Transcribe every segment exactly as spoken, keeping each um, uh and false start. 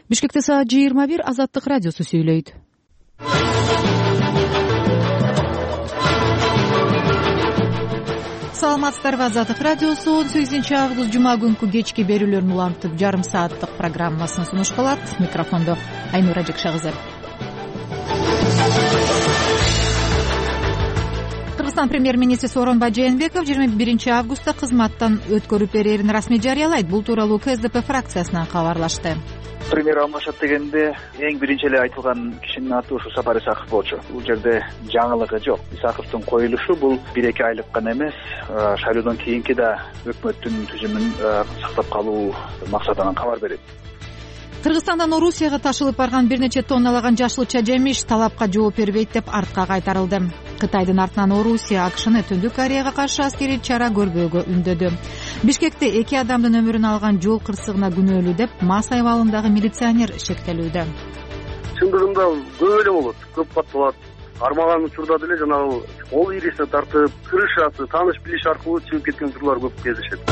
Бишкекте саат жыйырма бир. Азаттык радиосу сүйлөйт. Саламатсыздарбы? Азаттык радиосу он сегизинчи август жума күнкү кечки берүүлөрүн улантып жарым сааттык программасын сунуш кылат. Микрофондо Айнура Жекшагызы. Кыргызстан премьер-министри Сооронбай Жээнбеков жыйырма биринчи августта кызматтан өткөрүп берерин расмий жарыялайт. Бул тууралуу КСДП фракциясынан кабарлашты. Премьер алмашат дегенде эң биринчи эле айтылган кишинин аты ушу Сапар Исаков болчу. Бул жерде жаңылыгы жок. Исаковдун коюлушу бул бир эки айлык гана эмес, шайлоодон кийинки да өкмөттүн түзүмүн сактап калуу максатынан кабар берет. Кыргызстандан Орусияга ташылып барган бир нече тонналаган жашылча жемиш талапка жооп бербейт деп артка кайтарылды. Кытайдын артынан Орусия АКШны Түндүк Кореяга каршы аскерий чара көрбөөгө үндөдү. Бишкекте эки адамдын өмүрүн алган жол кырсыгына күнөөлүү деп МАЗ айвалындагы милиционер шектелүүдө. Чындыгында көп эле болот, көп кат болот. Армаган учурда деле жанагы кол ирисине тартып, крышасы, тааныш билиш аркылуу чыгып кеткен учурлар көп кездешет.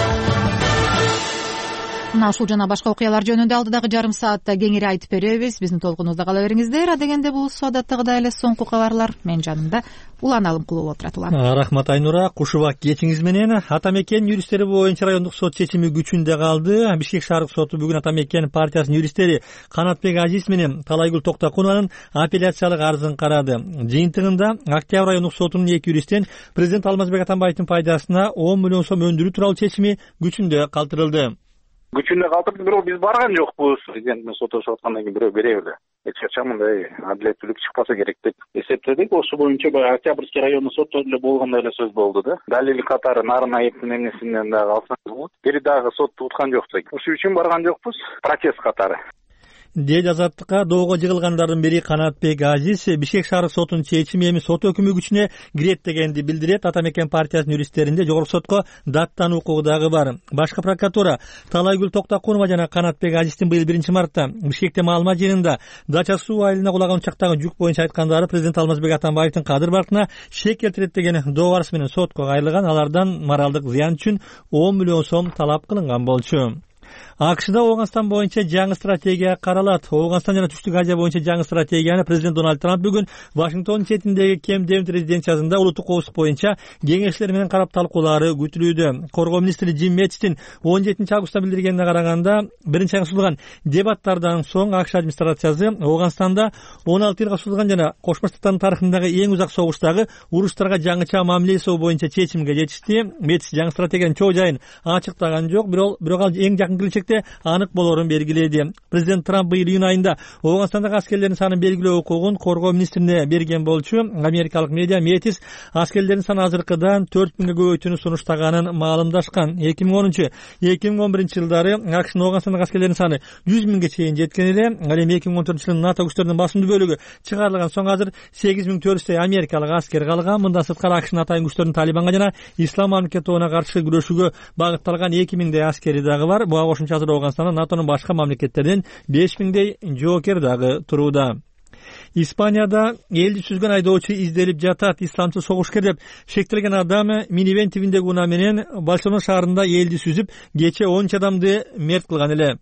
Мына ушул жана башка окуялар жөнүндө алдыдагы жарым саатта кеңири айтып беребиз. Биздин толкунубузда кала бериңиздер. Адегенде бул адаттагыдай эле соңку кабарлар. Мен жанымда Улан Алымкулов отурат. Улан. Рахмат Айнура. Кушубак кечиңиз менен. Атамекен юристтери боюнча райондук сот чечими күчүндө калды. Бишкек шаардык соту бүгүн Атамекен партиясынын юристтери Канатбек Азиз менен Талайгүл Токтокунованын апелляциялык арызын карады. Жыйынтыгында Октябрь райондук сотунун эки юристтен президент Алмазбек Атамбаевдин пайдасына он миллион сом өндүрүү тууралуу чечими күчүндө калтырылды. Күчүндө калтырды, бирок биз барган жокпуз. Президент менен соттошуп аткандан кийин бирөө бере берди. Эч качан мындай адилеттүүлүк чыкпаса керек деп эсептедик. Ошол боюнча баягы Октябрьский райондук сотто деле болгондой эле сөз болду да. Далил катары Нарын айыптын эмнесинен дагы алсаңыз болот. Бери дагы сотту уткан жокпуз. Ошол үчүн барган жокпуз. Протест катары. Дээд азаттыкка доого жыгылгандардын бири Канатбек Азиз Бишкек шаардык сотунун чечими эми сот өкүмү күчүнө кирет дегенди билдирет. Атамекен партиясынын юристтеринде жогорку сотко даттануу укугу дагы бар. Башкы прокуратура Талайгүл Токтокунова жана Канатбек Азиздин быйыл биринчи мартта Бишкекте маалымат жыйынында Дача суу айылына кулаган учактагы жүк боюнча айткандары президент Алмазбек Атамбаевдин кадыр баркына шек келтирет деген доо барысы менен сотко кайрылган. Алардан моралдык зыян үчүн он миллион сом талап кылынган болчу. АКШда Ооганстан боюнча жаңы стратегия каралат. Ооганстан жана Түштүк Азия боюнча жаңы стратегияны президент Дональд Трамп бүгүн Вашингтон четиндеги Кемп Дэвид резиденциясында улуттук коопсуздук боюнча кеңешчилер менен карап талкуулары күтүлүүдө. Коргоо министри Джим Мэттистин он жетинчи августта билдиргенине караганда, биринчи айга созулган дебаттардан соң АКШ администрациясы Ооганстанда он алты жылга созулган жана Кошмо Штаттардын тарыхындагы эң узак согуштагы уруштарга жаңыча мамиле жасоо боюнча чечимге жетишти. Мэттис жаңы стратегиянын чоо жайын ачыктаган жок, бирок ал эң жакын келечекте анык болорун белгиледи. Президент Трамп быйыл июнь айында Ооганстандагы аскерлердин санын белгилөө укугун коргоо министрине берген болчу. Америкалык медиа Мэттис аскерлердин саны азыркыдан төрт миңге көбөйтүүнү сунуштаганын маалымдашкан. эки миң онунчу эки миң он биринчи жылдары АКШнын Ооганстандагы аскерлердин саны жүз миңге чейин жеткен эле. Ал эми эки миң он төртүнчү жылы НАТО күчтөрүнүн басымдуу бөлүгү чыгарылган соң азыр сегиз миң төрт жүздөй америкалык аскер калган. Мындан сырткары АКШнын атайын күчтөрүнүн Талибанга жана Ислам мамлекети тобуна каршы күрөшүүгө багытталган эки миңдей аскери дагы бар. Буга кошумча азыр Ооганстанда НАТОнун башка мамлекеттерден беш миңдей жоокер дагы турууда. Испанияда элди сүзгөн айдоочу изделип жатат. Исламчыл согушкер деп шектелген адам минивен тибиндеги унаа менен Барселона шаарында элди сүзүп, кечээ он үч адамды мерт кылган эле.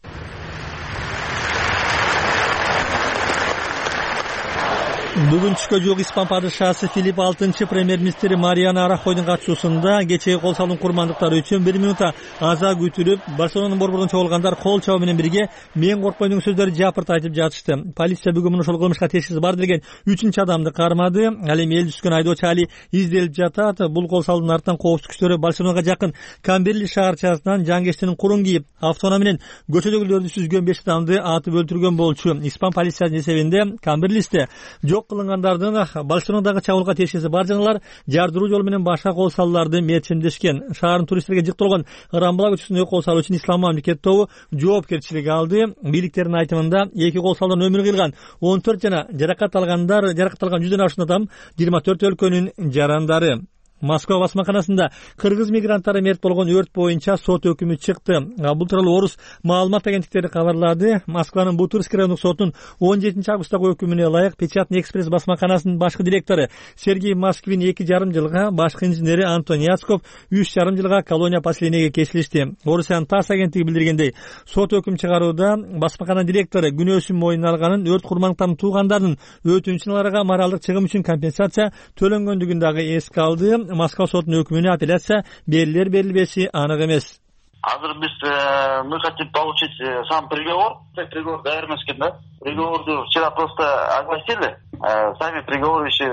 Бүгүн түшкө жук Испан падышасы Филипп алтынчы премьер-министри Мариано Рахойдун катышуусунда кечээ кол салуу курмандыктары үчүн бир минутта аза күтүлүп, Барселонанын борборунан чогулгандар кол чабуу менен бирге мен коркпойм деген сөздөрдү жапырт айтып жатышты. Полиция бүгүн ушул кылмышка тешкиси бар деген үчүнчү адамды кармады. Ал эми элди түшкөн айдоочу али изделип жатат. Бул кол салуунун артынан коопсуздук күчтөрү Барселонага жакын Камберли шаарчасынан жангечтинин курун кийип, автоунаа менен көчөдөгүлөрдү сүзгөн беш адамды атып өлтүргөн болчу. Испан полициясынын эсебинде Камберлисте жок кылынгандардын Барселонадагы чабуулга тиешеси бар жаналар жардыруу жолу менен башка кол салууларды мерчимдешкен. Шаардын туристтерге жыктырылган Рамбла көчөсүндөгү кол салуу үчүн Ислам мамлекети тобу жоопкерчилик алды. Бийликтердин айтымында эки кол салуудан өмүрүн кыйылган он төрт жана жаракат алгандар, жаракат алган жүздөн ашуун адам жыйырма төрт өлкөнүн жарандары. Москва басмаканасында кыргыз мигранттары мерт болгон өрт боюнча сот өкүмү чыкты. Бул тууралуу Орус маалымат агенттиктери кабарлады. Москванын Бутырский райондук сотунун он жетинчи августтагы өкүмүнө ылайык Печатный экспресс басмаканасынын башкы директору Сергей Москвин эки жарым жылга, башкы инженери Антон Яцков үч жарым жылга колония поселениеге кесилишти. Орусиянын ТАСС агенттиги билдиргендей, сот өкүм чыгарууда басмакана директору күнөөсүн мойнуна алганын, өрт курмандыктарынын туугандарынын өтүнчүн моралдык чыгым үчүн компенсация төлөнгөндүгүн дагы эске алды. Москва сотунун өкүмүнө апелляция берилер берилбеси анык эмес. Азыр биз мы хотим получить сам приговор. Приговор даяр эмес экен да. Приговорду вчера просто огласили. Сами приговоры еще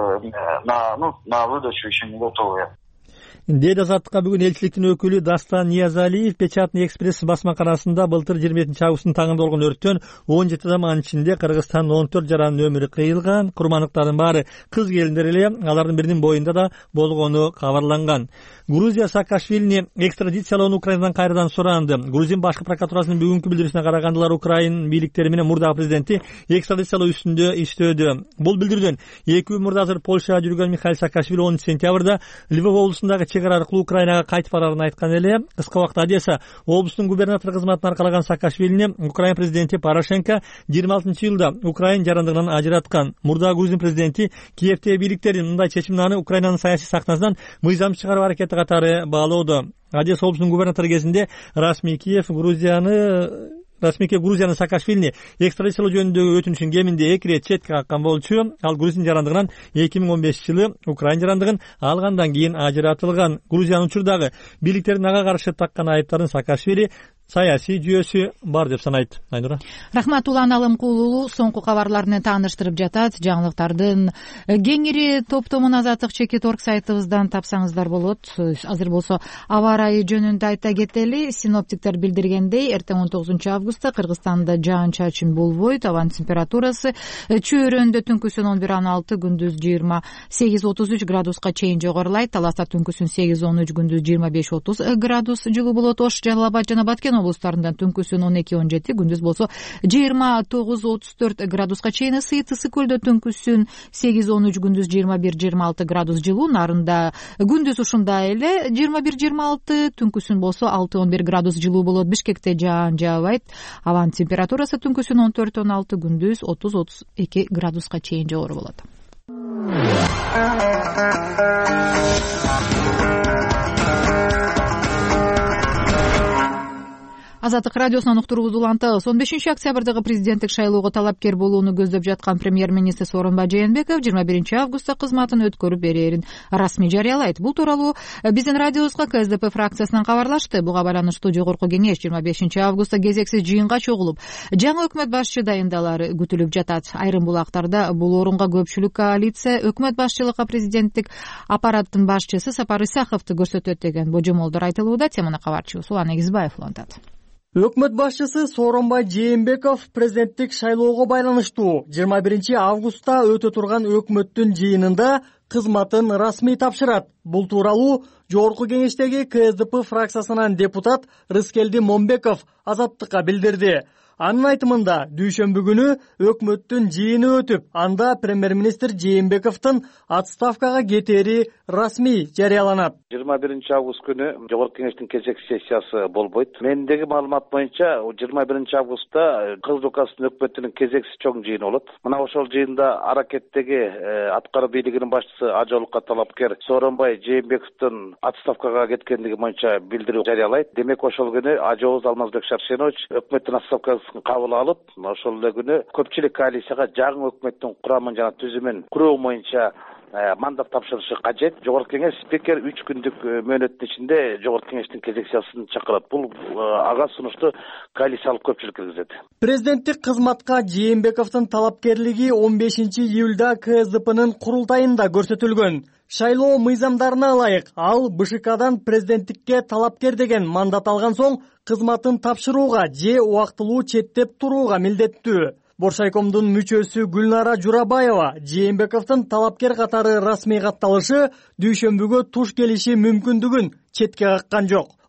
на ну на выдачу еще не готовы. Дейт Азаттыкка бүгүн элчиликтин өкүлү Дастан Ниязалиев. Печатный экспресс басмаканасында былтыр жыйырма экинчи августтун таңында болгон өрттөн он жети адам, анын ичинде Кыргызстандын он төрт жаранын өмүрү кыйылган. Курмандыктардын баары кыз келиндер эле, алардын биринин боюнда да болгону кабарланган. Грузия Саакашвилини экстрадициялоону Украинадан кайрадан суранды. Грузин башкы прокуратурасынын бүгүнкү билдирүүсүнө караганда, Украин бийликтери менен мурдагы президенти экстрадициялоо үстүндө иштөөдө. Бул билдирүүдөн эки күн мурда азыр Польшага жүргөн Михаил Саакашвили онунчу сентябрда Львов облусундагы чек ара аркылуу Украинага кайтып барарын айткан эле. Кыска убакта Одесса облусунун губернатору кызматын аркалаган Саакашвилини Украин президенти Порошенко жыйырма алтынчы жылда Украин жарандыгынан ажыраткан. Мурдагы Грузин президенти Киевтеги бийликтердин мындай чечимин аны Украинанын саясий сахнасынан мыйзам чыгаруу аракети катары баалоодо. Одесса облусунун губернатору кезинде расмий Киев Грузияны Расмийке Грузиянын Саакашвилини экстрадициялоо жөнүндөгү өтүнүшүн кеминде эки ирет четке каккан болчу. Ал грузин жарандыгынан эки миң он бешинчи жылы Украин жарандыгын алгандан кийин ажыратылган. Грузиянын учурдагы бийликтердин ага каршы таккан айыптарын Саакашвили саясий жүйөсү бар деп санайт. Айнура. Рахмат, Улан Алымкулуу соңку кабарларны тааныштырып жатат. Жаңылыктардын кеңири топтомун Азаттык чекит орг сайтыбыздан тапсаңыздар болот. Азыр болсо аба ырайы жөнүндө айта кетели. Синоптиктер билдиргендей, эртең он тогузунчу августта Кыргызстанда жаан-чачын болбойт. Абанын температурасы чөйрөндө түнкүсүн он бир он алты, күндүз жыйырма сегиз отуз үч градуска чейин жогорулайт. Таласта түнкүсүн сегиз он үч, күндүз жыйырма беш отуз градус жылуу болот. Ош, Жалал Абад жана Баткен облустарында түнкүсүн он эки он жети, күндүз болсо жыйырма тогуз отуз төрт градуска чейин ысыйт. Ысык көлдө түнкүсүн сегиз он үч, күндүз жыйырма бир жыйырма алты градус жылуу. Нарында күндүз ушундай эле жыйырма бир жыйырма алты, түнкүсүн болсо алты он бир градус жылуу болот. Бишкекте жаан жаабайт. Абанын температурасы түнкүсүн он төрт он алты, күндүз отуз отуз эки градуска чейин жогору болот. Азаттык радиосунан уктуруубузду улантабыз. он бешинчи октябрдагы президенттик шайлоого талапкер болууну көздөп жаткан премьер-министр Сооронбай Жээнбеков жыйырма биринчи августта кызматын өткөрүп берерин расмий жарыялайт. Бул тууралуу биздин радиобузга ка эс дэ пэ фракциясынан кабарлашты. Буга байланыштуу жогорку кеңеш жыйырма бешинчи августта кезексиз жыйынга чогулуп, жаңы өкмөт башчы дайындалары күтүлүп жатат. Айрым булактарда бул орунга көпчүлүк коалиция өкмөт башчылыкка президенттик аппараттын башчысы Сапар Исаковду көрсөтөт деген божомолдор айтылууда. Теманы кабарчыбыз Улан Эгизбаев улантат. Өкмөт башчысы Сооронбай Жээнбеков президенттик шайлоого байланыштуу жыйырма биринчи августта өтө турган өкмөттүн жыйынында кызматын расмий тапшырат. Бул тууралуу жогорку кеңештеги ка эс дэ пэ фракциясынан депутат Рыскелди Момбеков Азаттыкка билдирди. Анын айтымында дүйшөмбү күнү өкмөттүн жыйыны өтүп, анда премьер-министр Жээнбековдун отставкага кетери расмий жарыяланат. жыйырма биринчи август күнү жогорку кеңештин кезекти сессиясы болбойт. Мендеги маалымат боюнча жыйырма биринчи августта Кыргыз Республикасынын өкмөтүнүн кезекти чоң жыйыны болот. Мына ошол жыйында аракеттеги аткаруу бийлигинин башчысы Ажолукка талапкер Сооронбай Жээнбековдун отставкага кеткендиги боюнча билдирүү жарыялайт. Демек ошол күнү Ажооз Алмазбек Шаршенович өкмөттүн отставкасы кабыл алып, ошол эле күнү көпчүлүк коалицияга жаңы өкмөттүн курамын жана түзүмүн куруу боюнча мандат тапшырышы кажет. Жогорку кеңеш спикер үч күндүк мөөнөттүн ичинде жогорку кеңештин кезек сессиясын чакырат. Бул ага сунушту коалициялык көпчүлүк киргизет. Президенттик кызматка Жээнбековдун талапкерлиги он бешинчи июлда ка эс дэ пэнин курултайында көрсөтүлгөн. Шайлоо мыйзамдарына ылайык ал бэ шэ кадан президенттикке талапкер деген мандат алган соң кызматын тапшырууга же убактылуу четтеп турууга милдеттүү. Боршайкомдун мүчөсү Гүлнара Журабаева Жээнбековдун талапкер катары расмий катталышы дүйшөмбүгө туш келиши мүмкүндүгүн четке каккан жок.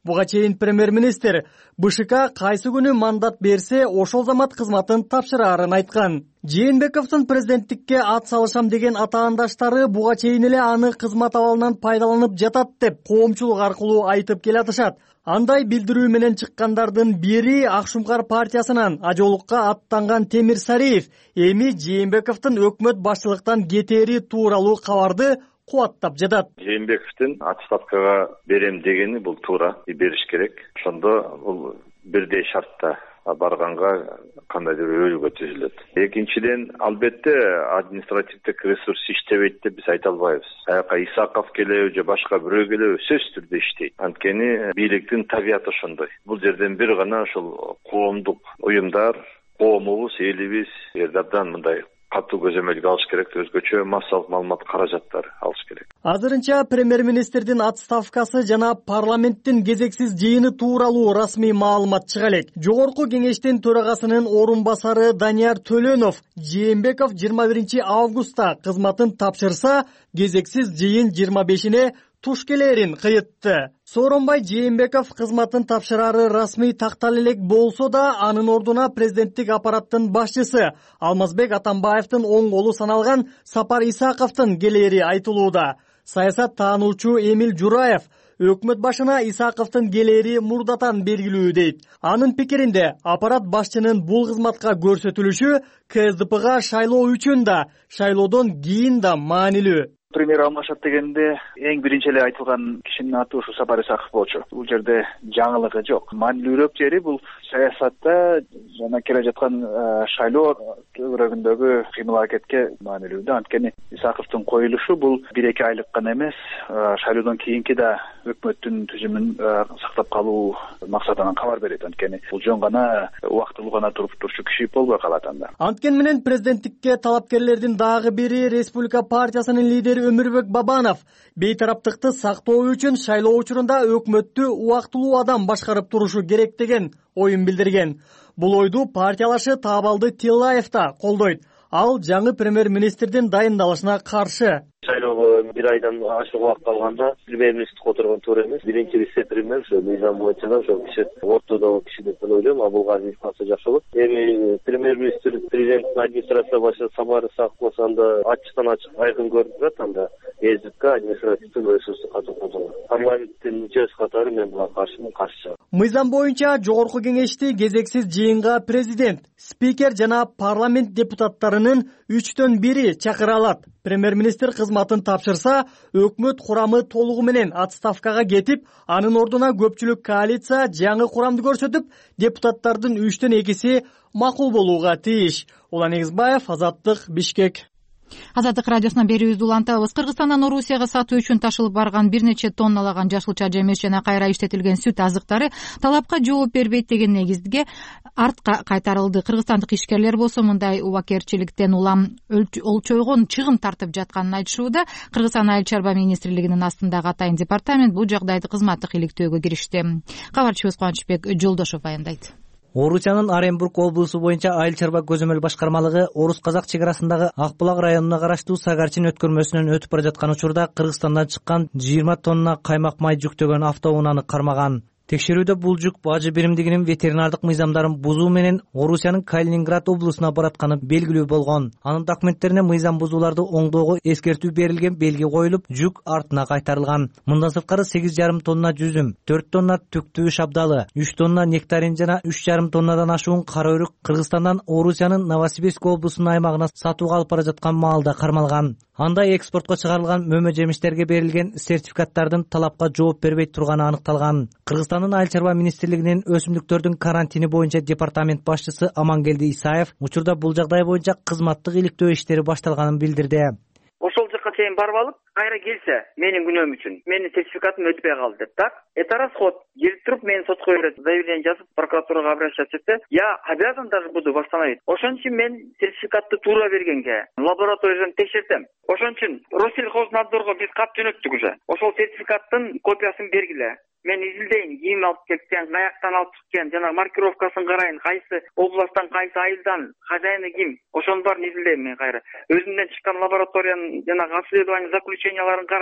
Буга чейин премьер-министр БШК кайсы күнү мандат берсе, ошол замат кызматын тапшыраарын айткан. Жээнбековдун президенттикке ат салышам деген атаандаштары буга чейин эле аны кызмат абалынан пайдаланып жатат деп коомчулук аркылуу айтып келатышат. Андай билдирүү менен чыккандардын бири Акшумкар партиясынан ажолукка аттанган Темир Сариев эми Жээнбековдун өкмөт башчылыктан кетери тууралуу кабарды кубаттап жатат. Жээнбековдун отставкага берем дегени бул туура, бериш керек. Ошондо бул бирдей шартта барганга кандайдыр өйгө түзүлөт. Экинчиден, албетте административдик ресурс иштебейт деп биз айта албайбыз. Аяка Исаков келеби же башка бирөө келеби сөзсүз түрдө иштейт. Анткени бийликтин табияты ошондой. Бул жерден бир гана ошол коомдук уюмдар, коомубуз, элибиз абдан мындай катуу көзөмөлгө алыш керек, өзгөчө массалык маалымат каражаттары алыш керек. Азырынча премьер-министрдин отставкасы жана парламенттин кезексиз жыйыны тууралуу расмий маалымат чыга элек. Жогорку кеңештин төрагасынын орун басары Данияр Төлөнов Жээнбеков жыйырма биринчи августта кызматын тапшырса, кезексиз жыйын жыйырма бешине туш келерин кыйытты. Сооронбай Жээнбеков кызматын тапшырары расмий тактала элек болсо да, анын ордуна президенттик аппараттын башчысы Алмазбек Атамбаевдин оң колу саналган Сапар Исаковдун келери айтылууда. Саясат таануучу Эмил Жураев өкмөт башына Исаковдун келери мурдатан белгилүү дейт. Анын пикиринде, аппарат башчынын бул кызматка көрсөтүлүшү КСДПга шайлоо үчүн да, шайлоодон кийин да маанилүү. Премьер алмашат дегенде эң биринчи эле айтылган кишинин аты ушу Сапар Исаков болчу. Бул жерде жаңылыгы жок. Маанилүүрөөк жери бул саясатта жана келе жаткан шайлоо төбөрөгүндөгү кыймыл аракетке маанилүү да. Анткени Исаковдун коюлушу бул бир эки айлык гана эмес, шайлоодон кийинки да өкмөттүн түзүмүн сактап калуу максатынан кабар берет. Анткени бул жөн гана убактылуу гана туруп турчу киши болбой калат анда. Анткени менен президенттикке талапкерлердин дагы бири Республика партиясынын лидери Өмүрбек Бабанов бейтараптыкты сактоо үчүн шайлоо учурунда өкмөттү убактылуу адам башкарып турушу керек деген оюн билдирген. Бул ойду партиялашы Таабалды Тиллаев да колдойт. Ал жаңы премьер-министрдин дайындалышына каршы. Шайлоого бир айдан ашык убакыт калганда премьер-министр которгон туура эмес. Биринчи вице-премьер ошо мыйзам боюнча да ошо киши ортодогу киши деп ойлойм. Абылгазиев калса жакшы болот. Эми премьер-министр президенттин администрация башчысы Сапар Исаков болсо анда ачыктан ачык айкын көрүнүп турат. Анда эсдикке административдик ресурсту катуу колдонгон. Парламенттин мүчөсү катары мен буга каршымын, каршы. Мыйзам боюнча жогорку кеңешти кезексиз жыйынга президент, спикер жана парламент депутаттарынын үчтөн бири чакыра алат. Премьер-министр кызматын тапшырса, өкмөт курамы толугу менен отставкага кетип, анын ордуна көпчүлүк коалиция жаңы курамды көрсөтүп, депутаттардын үчтөн экиси макул болууга тийиш. Улан Эгизбаев, Азаттык, Бишкек. Азаттык радиосунан берүүбүздү улантабыз. Кыргызстандан Орусияга сатуу үчүн ташылып барган бир нече тонналаган жашылча жемиш жана кайра иштетилген сүт азыктары талапка жооп бербейт деген негизге артка кайтарылды. Кыргызстандык ишкерлер болсо мындай убакерчиликтен улам олчойгон чыгым тартып жатканын айтышууда. Кыргызстан айыл чарба министрлигинин астындагы атайын департамент бул жагдайды кызматтык иликтөөгө киришти. Кабарчыбыз Кубанычбек Жолдошов аянтайт. Орусиянын Оренбург облусу боюнча айыл чарба көзөмөл башкармалыгы Орус-Казак чек арасындагы Акбулак районуна караштуу Сагарчин өткөрмөсүнөн өтүп бара жаткан учурда Кыргызстандан чыккан жыйырма тонна каймак май жүктөгөн автоунааны кармаган. Текшерүүдө бул жүк бажы биримдигинин ветеринардык мыйзамдарын бузуу менен Орусиянын Калининград облусуна баратканы белгилүү болгон. Анын документтерине мыйзам бузууларды оңдоого эскертүү берилген, белги коюлуп, жүк артына кайтарылган. Мындан сырткары сегиз жарым тонна жүзүм, төрт тонна түктүү шабдалы, үч тонна нектарин жана үч жарым тоннадан ашуун кара өрүк Кыргызстандан Орусиянын Новосибирск облусунун аймагына сатууга алып бара жаткан маалда кармалган. Анда экспортко чыгарылган мөмө жемиштерге берилген сертификаттардын талапка жооп бербей турганы аныкталган. Кыргызстандын айыл чарба министрлигинин өсүмдүктөрдүн карантини боюнча департамент башчысы Амангелди Исаев учурда бул жагдай боюнча кызматтык иликтөө иштери башталганын билдирди. Ошол жака чейин барып алып, кайра келсе, менин күнөөм үчүн, менин сертификатым өтпөй калды деп. Так, это расход. Келип туруп мен сотко берет, заявление жазып, прокуратурага обращаться этсе, я обязан даже буду восстановить. Ошон үчүн мен сертификатты туура бергенге, лабораториядан текшертем. Ошон үчүн Россельхознадзорго биз кат жөнөттүк уже. Ошол сертификаттын копиясын бергиле. Мен изилдейин, ким алып кеткен, каяктан алып чыккан, жана маркировкасын карайын, кайсы областтан, кайсы айылдан, хозяины ким. Ошонун баарын изилдейм мен кайра. Өзүмдөн чыккан лабораториянын жана обследование заключенияларын карайм.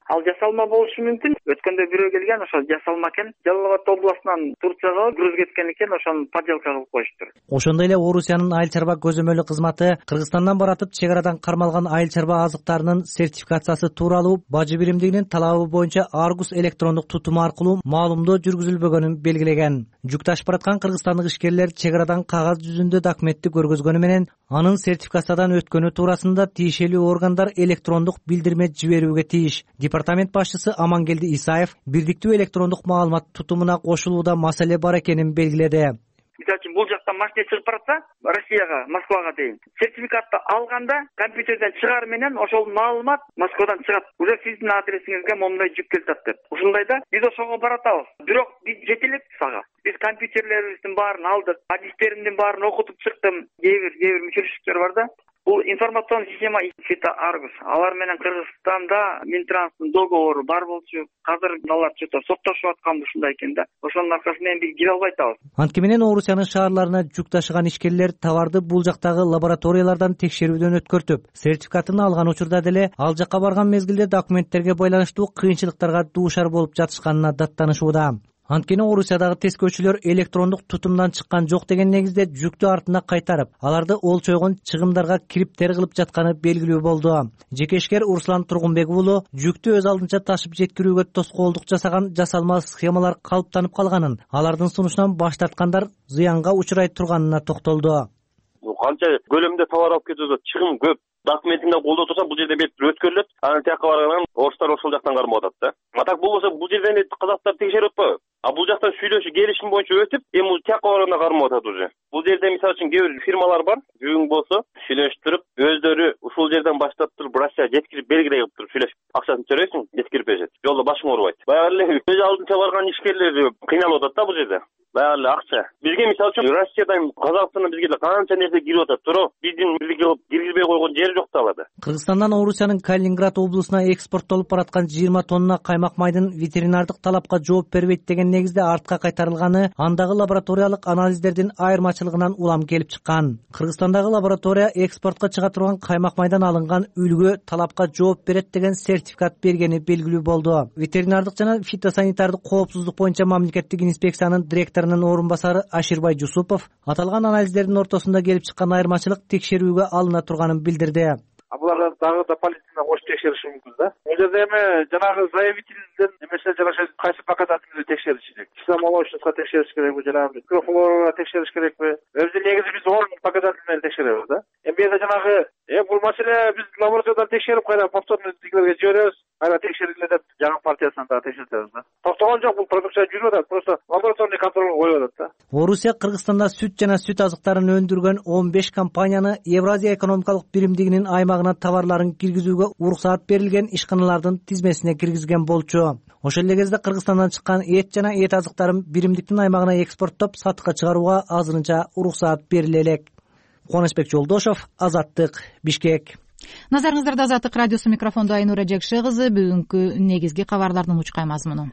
ал жасалма болушу мүмкүн. Өткөндө бирөө келген, ошо жасалма экен. Жалал Абад областынан Турцияга груз кеткен экен, ошону подделка кылып коюштур. Ошондой эле Орусиянын айыл чарба көзөмөлү кызматы Кыргызстандан баратып чек арадан кармалган айыл чарба азыктарынын сертификациясы тууралуу бажы биримдигинин талабы боюнча Аргус электрондук тутуму аркылуу маалымдоо жүргүзүлбөгөнүн белгилеген. Жүк ташып бараткан кыргызстандык ишкерлер чек арадан кагаз жүзүндө документти көргөзгөнү менен анын сертификациядан өткөнү туурасында тиешелүү органдар электрондук билдирме жиберүүгө тийиш. Департамент башчысы Амангелди Исаев бирдиктүү электрондук маалымат тутумуна кошулууда маселе бар экенин белгиледи. Мисалы үчүн бул жактан машина чыгып баратса, Россияга, Москвага дейин, сертификатты алганда компьютерден чыгар менен ошол маалымат Москвадан чыгат. Уже сиздин адресиңизге момундай жүк келип деп. Ушундайда биз ошого баратабыз. Бирок биз жете элек сага. Биз компьютерлерибиздин баарын алдык, адистеримдин баарын окутуп чыктым. Кээ бир кээ бир мүчөчүлүктөр бар да. Бул информационный система Фита Аргус. Алар менен Кыргызстанда Минтранстын договору бар болчу. Азыр алар чөтө соттошуп аткан ушундай экен да. Ошонун аркасы менен биз кире албай атабыз. Анткени менен Орусиянын шаарларына жүк ташыган ишкерлер товарды бул жактагы лабораториялардан текшерүүдөн өткөртүп, сертификатын алган учурда деле ал жакка барган мезгилде документтерге байланыштуу кыйынчылыктарга дуушар болуп жатышканына даттанышууда. Анткени Орусиядагы тескөөчүлөр электрондук тутумдан чыккан жок деген негизде жүктү артына кайтарып, аларды олчойгон чыгымдарга кириптер кылып жатканы белгилүү болду. Жеке ишкер Руслан Тургунбек уулу жүктү өз алдынча ташып жеткирүүгө тоскоолдук жасаган жасалма схемалар калыптанып калганын, алардын сунушунан баш тарткандар зыянга учурай турганына токтолду. Канча көлөмдө товар алып кетүүгө чыгым көп. Документиңде колдо турса, бул жерде бет өткөрүлөт. Анан тияка баргандан орустар ошол жактан кармап атат да. Атак болбосо бул жерден казактар текшерип атпайбы? А бул жактан сүйлөшүп, келишим боюнча өтүп, эми бул тияка баргандан кармап атат уже. Бул жерде мисалы үчүн кээ бир фирмалар бар, жүгүң болсо, сүйлөштүрүп, өздөрү ушул жерден баштап туруп Россияга жеткирип белгилей кылып туруп сүйлөшүп, акчасын төрөйсүң, жеткирип беришет. Жолдо башың оорубайт. Баягы эле өз алдынча барган ишкерлер кыйналып атат да бул жерде. Баягы эле акча. Бизге мисалы үчүн Россиядан Казакстандан бизге деле канча нерсе кирип атат, туруп, биздин бирге кылып киргизбей койгон жер жок да аларда. Кыргызстандан Орусиянын Калининград облусуна экспорттолуп бараткан жыйырма тонна каймак майдын ветеринардык талапка жооп бербейт деген негизде артка кайтарылганы андагы лабораториялык анализдердин айырмачылыгынан улам келип чыккан. Кыргызстандагы лаборатория экспортко чыга турган каймак майдан алынган үлгү талапка жооп берет деген сертификат бергени белгилүү болду. Ветеринардык жана фитосанитардык коопсуздук боюнча мамлекеттик инспекциянын директорунун орун басары Аширбай Жусупов аталган анализдердин ортосунда келип чыккан айырмачылык текшерүүгө алына турганын билдирди. Булар дагы дополнительно кошуп текшериши мүмкүн да. Бул жерде эми жанагы заявительден эмесе жанагы кайсы показательди текшериш керек. Кисломолочностько текшериш керекби, жанагы микрофлорага текшериш керекби? Өзү негизи биз он показательни текшеребиз да. Эми бизде жанагы э бул маселе биз лабораториядан текшерип кайра повторно тигилерге жиберебиз. Кайра текшериле деп жаңы партиясынан дагы текшертебиз да. Токтогон жок, бул продукция жүрүп атат, просто лабораторный контроль коюп атат да. Орусия Кыргызстанда сүт жана сүт азыктарын өндүргөн он беш компанияны Евразия экономикалык биримдигинин аймагына товарларын киргизүүгө уруксаат берилген ишканалардын тизмесине киргизген болчу. Ошол эле кезде Кыргызстандан чыккан эт жана эт азыктарын биримдиктин аймагына экспорттоп сатыкка чыгарууга азырынча уруксаат бериле элек. Кубанычбек Жолдошов, Азаттык, Бишкек. Назарыңыздарда Азаттык радиосу, микрофондо Айнура Жекше кызы. Бүгүнкү негизги кабарлардын учкай мазмуну.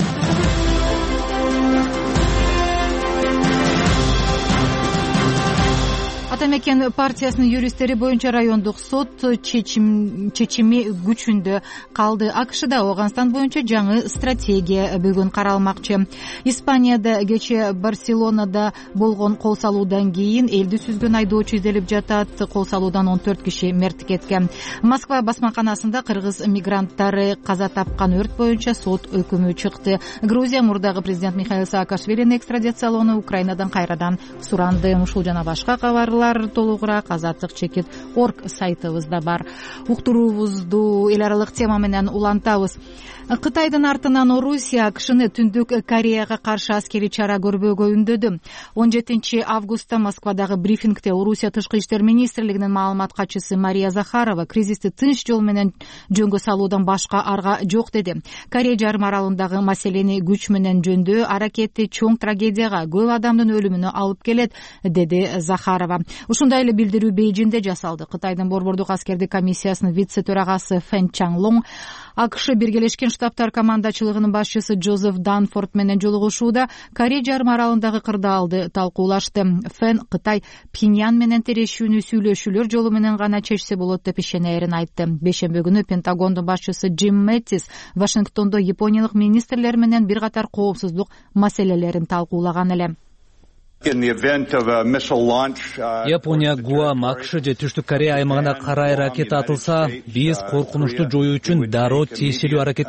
Ата мекен партиясынын юристтери боюнча райондук сот чечим чечими күчүндө калды. АКШда Ооганстан боюнча жаңы стратегия бүгүн каралмакчы. Испанияда кечээ Барселонада болгон кол салуудан кийин элди сүзгөн айдоочу изделип жатат. Кол салуудан он төрт киши мерт кеткен. Москва басмаканасында кыргыз мигранттары каза тапкан өрт боюнча сот өкүмү чыкты. Грузия мурдагы президент Михаил Саакашвилини экстрадициялоону Украинадан кайрадан суранды. Ушул жана башка кабарлар толугураак Азаттык чекит орг сайтыбызда бар. Уктуруубузду эл аралык тема менен улантабыз. Кытайдын артынан Орусия АКШны Түндүк Кореяга каршы аскерий чара көрбөөгө үндөдү. он жетинчи августта Москвадагы брифингде Орусия тышкы иштер министрлигинин маалымат катчысы Мария Захарова кризисти тынч жол менен жөнгө салуудан башка арга жок деди. Корея жарым аралындагы маселени күч менен жөндөө аракети чоң трагедияга, көп адамдын өлүмүнө алып келет, деди Захарова. Ушундай эле билдирүү Бейжиңде жасалды. Кытайдын борбордук аскердик комиссиясынын вице төрагасы Фэн Чанлонг АКШ Биргелешкен Штабтар командачылыгынын башчысы Джозеф Данфорд менен жолугушууда Корея жарым аралындагы кырдаалды талкуулашты. Фэн Кытай Пхеньян менен тирешүүнү сүйлөшүүлөр жолу менен гана чечсе болот деп ишенерин айтты. Бешембе күнү Пентагондун башчысы Джим Мэттис Вашингтондо япониялык министрлер менен бир катар коопсуздук маселелерин талкуулаган эле. Япония Гуам, АКШ же Түштүк Корея аймагына карай ракета атылса, биз коркунучту жоюу үчүн дароо тиешелүү аракет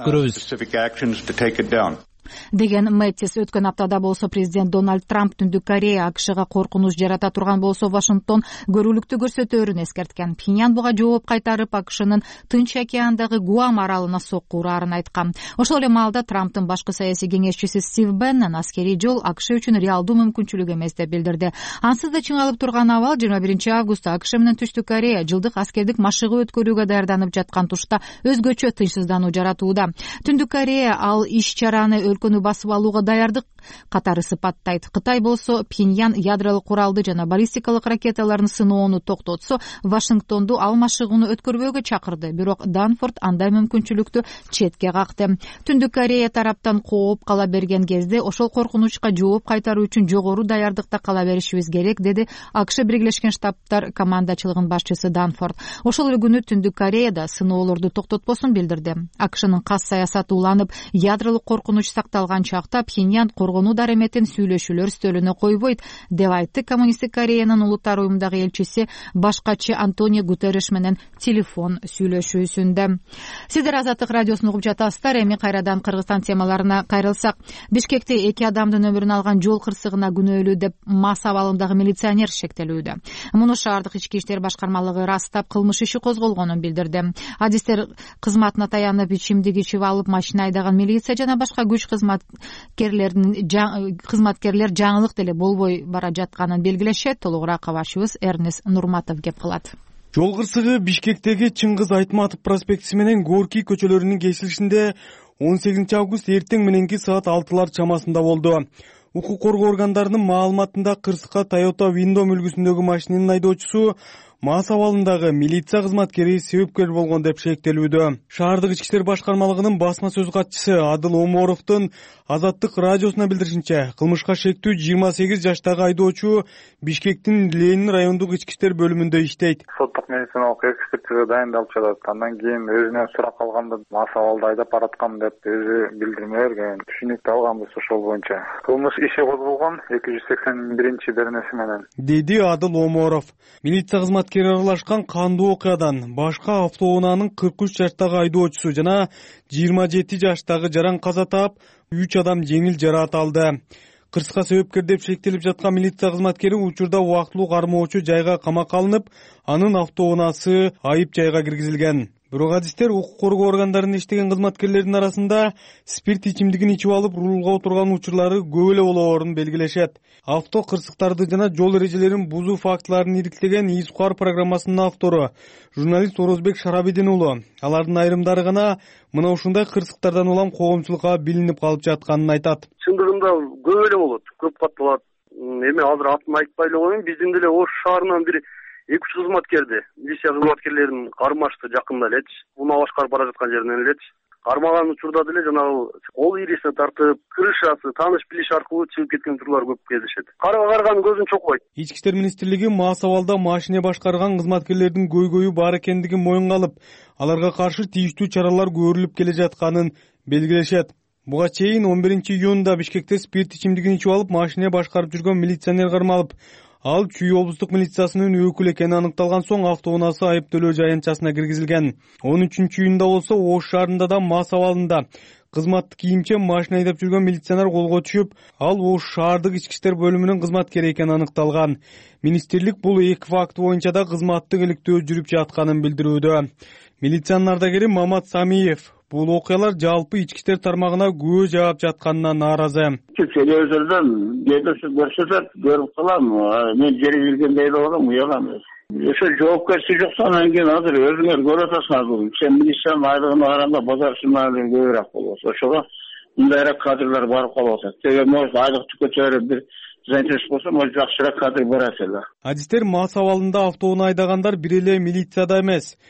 көрөбүз деген Мэттис. Өткөн аптада болсо президент Дональд Трамп Түндүк Корея АКШга коркунуч жарата турган болсо Вашингтон көрүүлүктү көрсөтөөрүн эскерткен. Пхеньян буга жооп кайтарып АКШнын Тынч океандагы Гуам аралына сокку ураарын айткан. Ошол эле маалда Трамптын башкы саясий кеңешчиси Стив Беннон аскерий жол АКШ үчүн реалдуу мүмкүнчүлүк эмес деп билдирди. Ансыз да чыңалып турган абал жыйырма биринчи августта АКШ менен Түштүк Корея жылдык аскердик машыгуу өткөрүүгө даярданып жаткан тушта өзгөчө тынчсыздануу жаратууда. Түндүк Корея ал иш-чараны өлкөнү басып алууга даярдык катары сыпаттайт. Кытай болсо Пхеньян ядролук куралды жана баллистикалык ракеталарын сыноону токтотсо, Вашингтонду ал машыгууну өткөрбөөгө чакырды. Бирок Данфорд андай мүмкүнчүлүктү четке какты. Түндүк Корея тараптан кооп кала берген кезде ошол коркунучка жооп кайтаруу үчүн жогору даярдыкта кала беришибиз керек, деди АКШ Биргелешкен Штабтар командачылыгынын башчысы Данфорд. Ошол эле күнү Түндүк Кореяда сыноолорду токтотпосун билдирди. АКШнын кас саясаты уланып, ядролук коркунуч сакталган чакта Пхеньян коргонуу дареметин сүйлөшүүлөр стөлүнө койбойт, деп айтты Коммунисттик Кореянын улуттар уюмундагы элчиси башкачы Антонио Гутерриш менен телефон сүйлөшүүсүндө. Сиздер Азаттык радиосун угуп жатасыздар. Эми кайрадан Кыргызстан темаларына кайрылсак, Бишкекте эки адамдын өмүрүн алган жол кырсыгына күнөөлүү деп мас абалындагы милиционер шектелүүдө. Муну шаардык ички иштер башкармалыгы ырастап, кылмыш иши козголгонун билдирди. Адистер кызматына таянып, ичимдик ичип алып машина айдаган милиция жана башка күч кызматкерлеринин кызматкерлер жаңылык деле болбой бара жатканын белгилешет. Толугураак кабарчыбыз Эрнес Нурматов кеп кылат. Жол кырсыгы Бишкектеги Чыңгыз Айтматов проспектиси менен Горький көчөлөрүнүн кесилишинде он сегизинчи август эртең мененки саат алтылар чамасында болду. Укук коргоо органдарынын маалыматында кырсыкка Toyota Windom үлгүсүндөгү машинанын айдоочусу мас абалындагы милиция кызматкери себепкер болгон деп шектелүүдө. Шаардык ички иштер башкармалыгынын басма сөз катчысы Адыл Оморовдун Азаттык радиосуна билдиришинче, кылмышка шектүү жыйырма сегиз жаштагы айдоочу Бишкектин Ленин райондук ички иштер бөлүмүндө иштейт. Соттук медициналык экспертиза дайындалып жатат. Андан кийин өзүнөн сурап калганда мас абалда айдап бараткан деп өзү билдирме берген. Түшүнүктүү алганбыз ошол боюнча. Кылмыш иши козголгон эки жүз сексен биринчи беренеси менен, деди Адыл Оморов. Милиция кызматкери аралашкан кандуу окуядан башка автоунаанын кырк үч жаштагы айдоочусу жана жыйырма жети жаштагы жаран каза таап, үч адам жеңил жараат алды. Кырсыкка себепкер деп шектелип жаткан милиция кызматкери учурда убактылуу кармоочу жайга камакка алынып, анын автоунаасы айып жайга киргизилген. Бирок адистер укук коргоо органдарында иштеген кызматкерлердин арасында спирт ичимдигин ичип алып рулга отурган учурлары көп эле болоорун белгилешет. Авто кырсыктарды жана жол эрежелерин бузуу фактыларын ириктеген «Из Куар» программасынын автору журналист Орозбек Шарабидин уулу. Алардын айрымдары гана мына ушундай кырсыктардан улам коомчулукка билинип калып жатканын айтат. Чындыгында көп эле болот, көп кат болот. Эми азыр атын айтпай эле коеюн, биздин деле Ош шаарынан бир эки үч кызматкерди, милиция кызматкерлерин кармашты жакында элечи. Уна башкарып бара жаткан жеринен элечи. Кармаган учурда деле жанагы кол ирисине тартып, крышасы, тааныш билиш аркылуу чыгып кеткен учурлар көп кездешет. Карга карган көзүн чокпойт. Ички иштер министрлиги мас абалда машина башкарган кызматкерлердин көйгөйү бар экендигин моюнга алып, аларга каршы тийиштүү чаралар көрүлүп келе жатканын белгилешет. Буга чейин он биринчи июнда Бишкекте спирт ичимдигин ичип алып, машина башкарып жүргөн милиционер кармалып, ал Чүй облустук милициясынын өкүлү экени аныкталган соң автоунаасы айыптөлөө жайынчасына киргизилген. он үчүнчү июнда болсо Ош шаарында да мас абалында кызматтык кийимче машина айдап жүргөн милиционер колго түшүп, ал Ош шаардык ички иштер бөлүмүнүн кызматкери экени аныкталган. Министрлик бул эки факт боюнча да кызматтык иликтөө жүрүп жатканын билдирүүдө. Милициянын ардагери Мамат Самиев бул окуялар жалпы ички иштер тармагына күбө жаап жатканына нааразы. Телевизордон жедешип көрсөтөт, көрүп калам. Мен жери билгендей болом, уялам. Ошо жоопкерчилик жокса, анан кийин азыр өзүңөр көрүп атасыңар. Сен милициянын айлыгына караганда базар ишмалары көбүрөөк болот. Ошого мындайраак кадрлар барып калып атат. Теге может айлыкты көтөрүп бир занчеш болсо, может жакшыраак кадр барат эле. Адистер мас абалында автоунаа айдагандар бир эле милицияда эмес,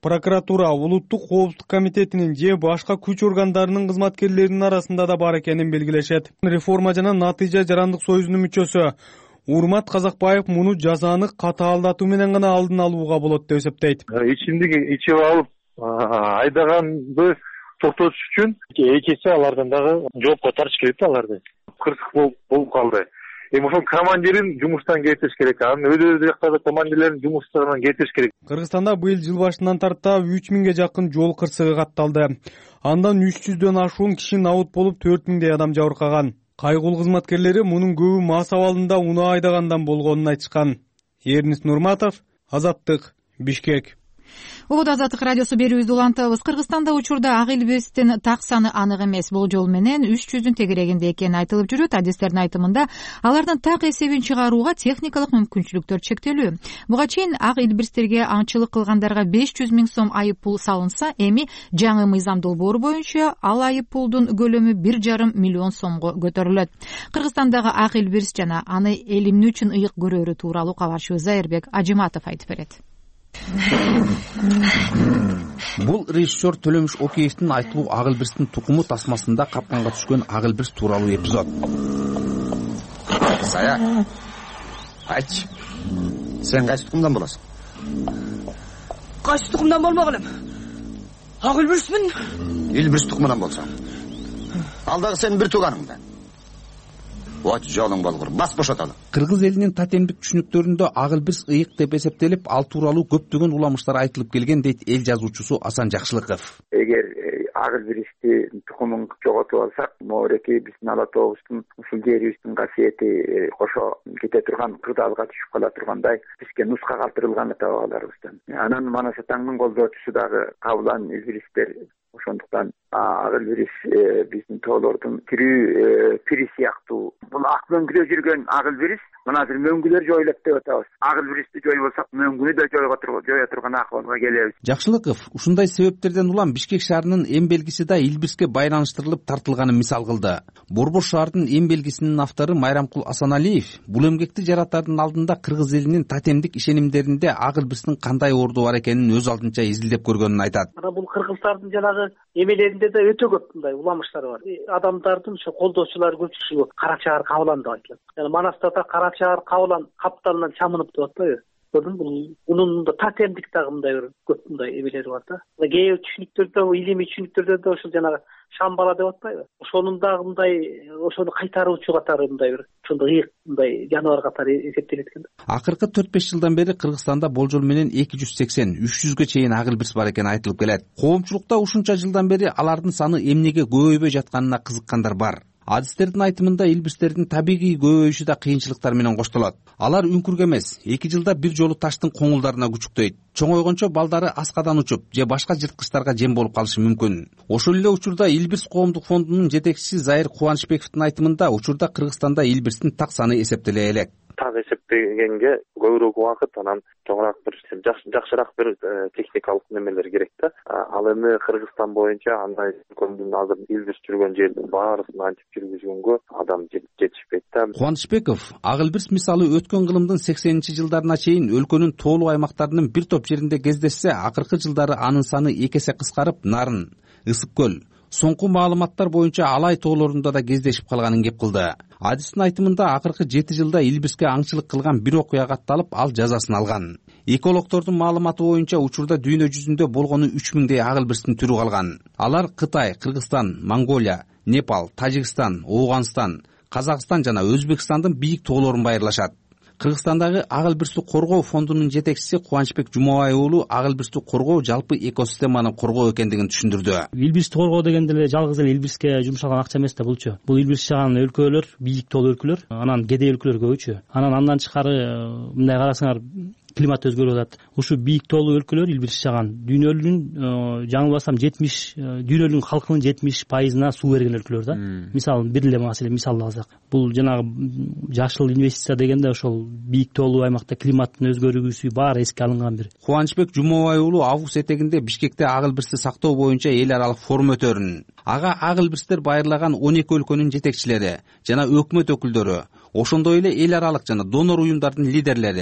прокуратура, улуттук коопсуздук комитетинин же башка күч органдарынын кызматкерлеринин арасында да бар экенин белгилешет. Реформа жана натыйжа жарандык союзунун мүчөсү Урмат Казакбаев муну жазаны катаалдатуу менен гана алдын алууга болот деп эсептейт. Ичимдик ичип алып айдаганды токтотуш үчүн экиси алардан дагы жоопко тартыш керек да аларды. Кырсык болуп калды. Эми ошол командирин жумуштан кетириш керек. Анын өз жактагы командирлерин жумуштарынан кетириш керек. Кыргызстанда быйыл жыл башынан тарта үч миңге жакын жол кырсыгы катталды. Андан үч жүздөн ашуун киши набыт болуп, төрт миңдей адам жабыркаган. Кайгул кызматкерлери мунун көбү мас абалында унаа айдагандан болгонун айтышкан. Эрнис Нурматов, Азаттык, Бишкек. Убуд Азаттык радиосу берүүбүздү улантабыз. Кыргызстанда учурда ак илбирстин так саны анык эмес. Болжол менен үч жүздүн тегерегинде экени айтылып жүрөт. Адистердин айтымында алардын так эсебин чыгарууга техникалык мүмкүнчүлүктөр чектелүү. Буга чейин ак илбирстерге аңчылык кылгандарга беш жүз миң сом айып пул салынса, эми жаңы мыйзам долбоору боюнча ал айып пулдун көлөмү бир жарым миллион сомго көтөрүлөт. Кыргызстандагы ак илбирс жана аны эл эмне үчүн ыйык көрөөрү тууралуу кабарчыбыз Зайырбек Ажиматов айтып берет. Бул режиссер Төлөмүш Океевдин айтылуу ак илбирстин тукуму тасмасында капканга түшкөн ак илбирс тууралуу эпизод. Сая, айтчы, сен кайсы тукумдан болосуң? Кайсы тукумдан болмок элем? Ак илбирсмин. Илбирс тукумунан болсоң, ал дагы сенин бир тууганың да. Вот жолуң болгур, бас бошотолу. Кыргыз элинин тотемдик түшүнүктөрүндө ак илбирс ыйык деп эсептелип, ал тууралуу көптөгөн уламыштар айтылып келген дейт эл жазуучусу Асан Жакшылыков. Эгер ак илбирсти тукумун жоготуп алсак, моореки биздин ала тообуздун, ушул жерибиздин касиети кошо кете турган, кырдаалга түшүп кала тургандай бизге нуска калтырылган таап аларбыздан. Анан Манас Атаңдын колдоочусу дагы кабылан илбирстер. Ошондуктан ак илбирс биздин тоолордун тирүү пири сыяктуу. Бул ак мөңгүдө жүргөн ак илбирс, мына азыр мөңгүлөр жоюлат деп атабыз. Ак илбирсти жоюп алсак, мөңгүнү да жоя турган акыбалга келебиз. Жакшылыков ушундай себептерден улам Бишкек шаарынын эм белгиси да илбирске байланыштырылып тартылганын мисал кылды. Борбор шаардын эм белгисинин автору Майрамкул Асаналиев бул эмгекти жаратардын алдында кыргыз элинин тотемдик ишенимдеринде ак илбирстин кандай орду бар экенин өз алдынча изилдеп көргөнүн айтат. Бул кыргыздардын жанагы эмелеринде да өтө көп мындай уламыштар бар. Адамдардын ошо колдоочулары көпчүлүгү Кара Чаар Кабылан деп айтылат. Жана Манаста да Кара Чаар Кабылан капталынан чамынып деп атпайбы? Көрдүң, бул мунун да тотемдик дагы мындай бир көп мындай эмелери бар да. Кээ түшүнүктөрдө, илимий түшүнүктөрдө да ошол жанагы шамбала деп атпайбы? Ошонун дагы мындай ошону кайтаруучу катары мындай бир ошондой ыйык мындай жаныбар катары эсептелет экен. Акыркы төрт беш жылдан бери Кыргызстанда болжол менен эки жүз сексен үч жүзгө чейин ак илбирс бар экени айтылып келет. Коомчулукта ушунча жылдан бери алардын саны эмнеге көбөйбөй жатканына кызыккандар бар. Адистердин айтымында илбирстердин табигый көбөйүшү да кыйынчылыктар менен коштолот. Алар үңкүргө эмес, эки жылда бир жолу таштын коңулдарына күчүктөйт. Чоңойгончо балдары аскадан учуп же башка жырткычтарга жем болуп калышы мүмкүн. Ошол эле учурда Илбирс коомдук фондунун жетекчиси Зайыр Кубанычбековдун айтымында учурда Кыргызстанда илбирстин так саны эсептеле элек. Так эсептегенге көбүрөөк убакыт, анан чоңураак бир жакшыраак бир техникалык немелер керек да. Ал эми Кыргызстан боюнча андай көмдүн азыр илбирс жүргөн жердин баарысын антип жүргүзгөнгө адам жетишпейт да. Кубанычбеков ак илбирс мисалы өткөн кылымдын сексенинчи жылдарына чейин өлкөнүн тоолуу аймактарынын бир топ жеринде кездешсе, акыркы жылдары анын саны эки эсе кыскарып, Нарын, Ысык көл, соңку маалыматтар боюнча Алай тоолорунда да кездешип калганын кеп кылды. Адистин айтымында акыркы жети жылда илбирске аңчылык кылган бир окуя катталып, ал жазасын алган. Экологдордун маалыматы боюнча учурда дүйнө жүзүндө болгону үч миңдей ак илбирстин түрү калган. Алар Кытай, Кыргызстан, Монголия, Непал, Тажикстан, Ооганстан, Казакстан жана Өзбекстандын бийик тоолорун байырлашат. Кыргызстандагы ак илбирсти коргоо фондунун жетекчиси Кубанычбек Жумабай уулу ак илбирсти коргоо жалпы экосистеманы коргоо экендигин түшүндүрдү. Илбирсти коргоо дегенде эле жалгыз эле илбирске жумшалган акча эмес да булчу. Бул илбирс жаган өлкөлөр, бийик тоолуу өлкөлөр, анан кедей өлкөлөр көбүчү. Анан андан тышкары мындай карасаңар, климат өзгөрүп атат. Ушу бийик тоолуу өлкөлөр илбирс жаган. Дүйнөнүн жаңылбасам жетимиш, дүйнөнүн халкынын жетимиш пайызына суу берген өлкөлөр да. Мисалы бир эле маселе мисал алсак, бул жанагы жашыл инвестиция дегенде ошол бийик тоолуу аймакта климаттын өзгөрүүсү баары эске алынган бир. Кубанычбек Жумабай уулу август этегинде Бишкекте ак илбирсти сактоо боюнча эл аралык форум өтөрүн. Ага ак илбирстер байырлаган он эки өлкөнүн жетекчилери жана өкмөт өкүлдөрү, ошондой эле эл аралык жана донор уюмдардын лидерлери,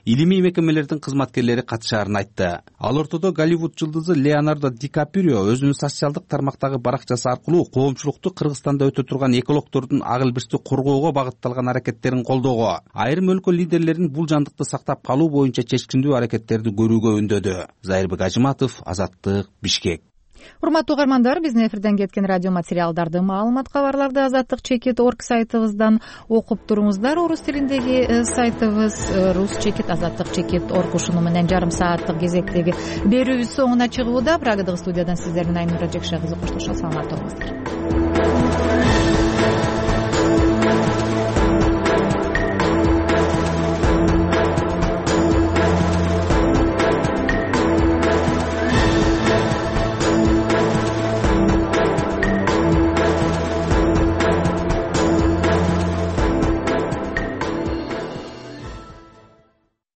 илимий мекемелердин кызматкерлери катышаарын айтты. Ал ортодо Голливуд жылдызы Леонардо Ди Каприо өзүнүн социалдык тармактагы баракчасы аркылуу коомчулукту Кыргызстанда өтө турган экологдордун ак илбирсти коргоого багытталган аракеттерин колдоого, айрым өлкө лидерлерин бул жандыкты сактап калуу боюнча чечкиндүү аракеттерди көрүүгө үндөдү. Зайырбек Ажыматов, Азаттык, Бишкек. Урматтуу угармандар, биздин эфирден кеткен радио материалдарды, маалымат, кабарларды азаттык чекит орг сайтыбыздан окуп туруңуздар. Орус тилиндеги сайтыбыз рус чекит азаттык чекит орг. Ушуну менен жарым сааттык кезектеги берүүбүз соңуна чыгууда. Прагадагы студиядан сиздер менен Айнура Жекше кызы коштошот. Саламатта болуңуздар.